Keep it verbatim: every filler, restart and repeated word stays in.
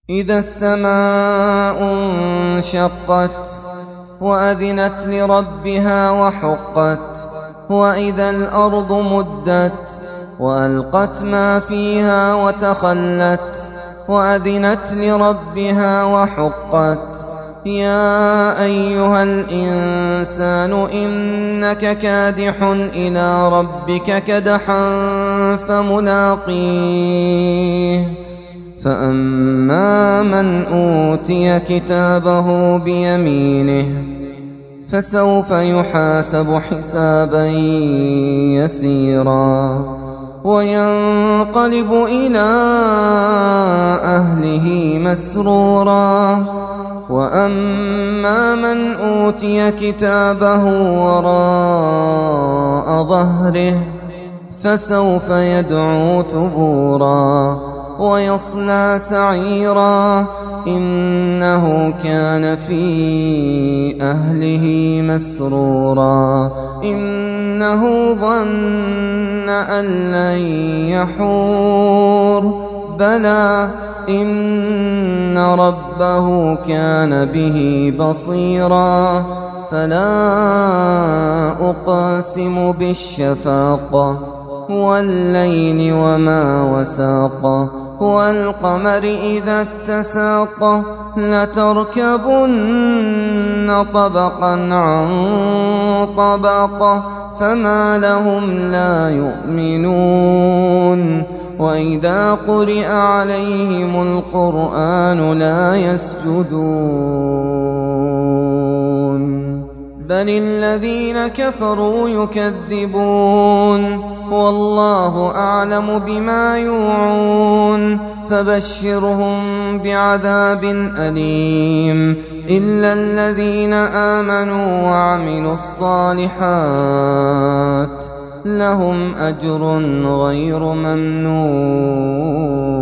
إذا السماء انشقت وأذنت لربها وحقت وإذا الأرض مدت وألقت ما فيها وتخلت وأذنت لربها وحقت يا أيها الإنسان إنك كادح إلى ربك كدحا فملاقيه فأما من أوتي كتابه بيمينه فسوف يحاسب حسابا يسيرا وينقلب إلى أهله مسرورا وأما من أوتي كتابه وراء ظهره فسوف يدعو ثبورا ويصلى سعيرا إنه كان في أهله مسرورا إنه ظن أن لن يحور بلى إن ربه كان به بصيرا فلا أقسم بالشفاق والليل وما وساق والقمر إذا اتساق لتركبن طبقا عن طبق فما لهم لا يؤمنون وإذا قرئ عليهم القرآن لا يسجدون بل الذين كفروا يكذبون والله أعلم بما يوعون فبشرهم بعذاب أليم إلا الذين آمنوا وعملوا الصالحات لهم أجر غير ممنون.